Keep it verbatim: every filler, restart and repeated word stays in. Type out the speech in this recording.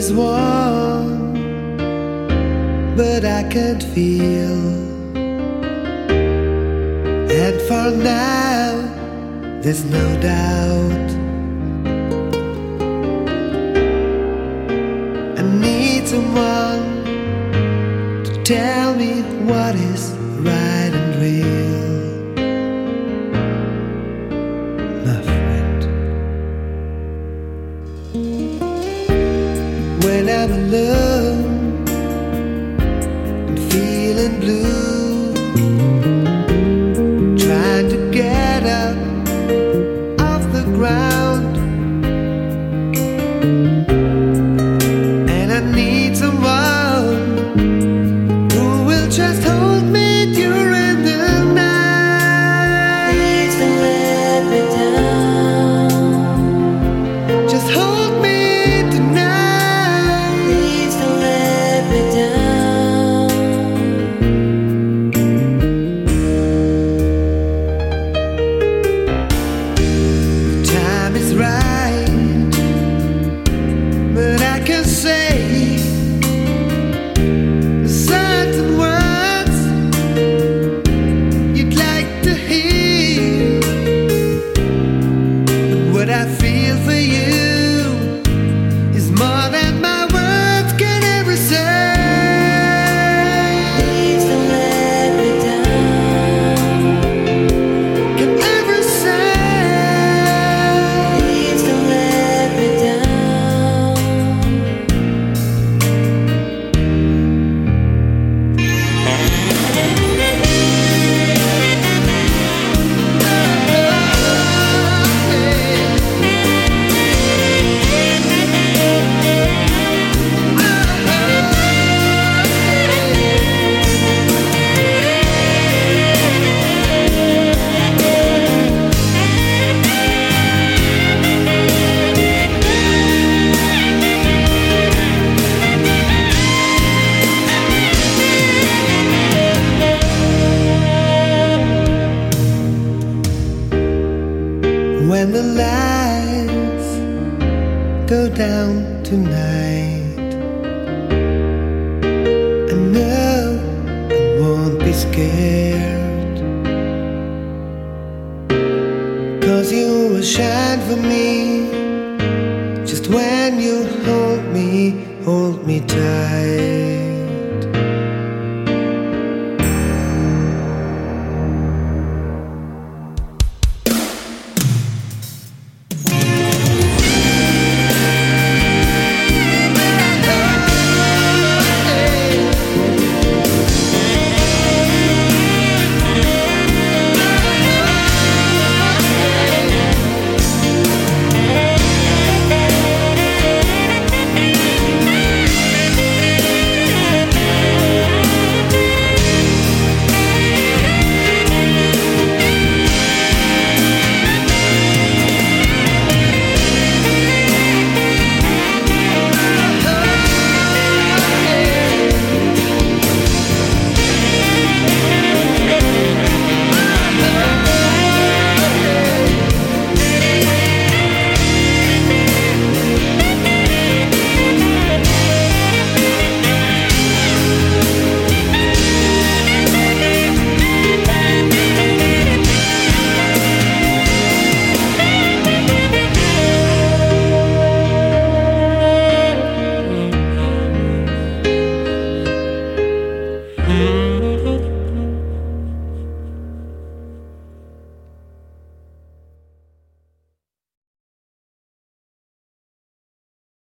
is warm, but I can't feel. And for now, there's no doubt. I need someone to tell me what is right and real. My friend, when I'm alone and feeling blue, trying to get up off the ground, and I need someone who will just hold me during the night. Please don't let me down. Just hold me tonight. Please don't let me down. The time is right, but I can say certain words you'd like to hear. But what I feel for you is more than my words can ever say. Please don't let me down. Can ever say. Please don't let me down. When the lights go down tonight, I know I won't be scared, 'cause you will shine for me just when you hold me, hold me tight.